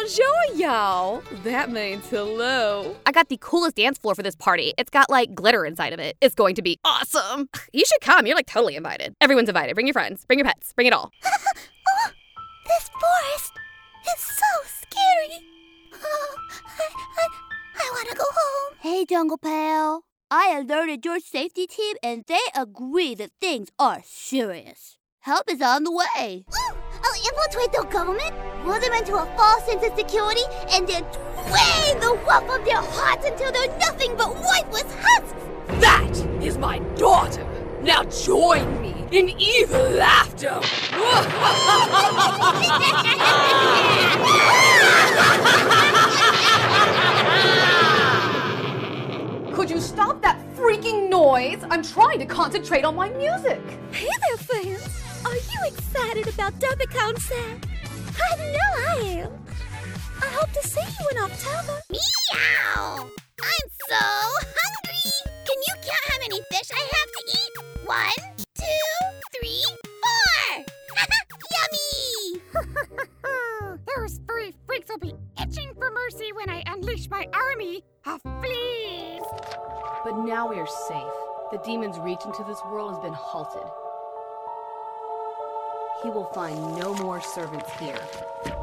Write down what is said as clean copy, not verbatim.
Bonjour, y'all. That means hello. I got the coolest dance floor for this party. It's got, like, glitter inside of it. It's going to be awesome. You should come. You're, like, totally invited. Everyone's invited. Bring your friends. Bring your pets. Bring it all. Oh, this forest is so scary. Oh, I want to go home. Hey, Jungle Pal. I alerted your safety team, and they agree that things are serious. Help is on the way. I'll infiltrate the government, lure them into a false sense of security, and then drain the wealth of their hearts until they're nothing but worthless husks. That is my daughter. Now join me in evil laughter. Could you stop that freaking noise? I'm trying to concentrate on my music. Hey there, fans. Are you excited about DerbyCon, Sam? I know I am. I hope to see you in October. Meow! I'm so hungry. Can you count how many fish I have to eat? 1, 2, 3, 4. Yummy! Those furry freaks will be itching for mercy when I unleash my army of fleas. But now we are safe. The demon's reach into this world has been halted. He will find no more servants here.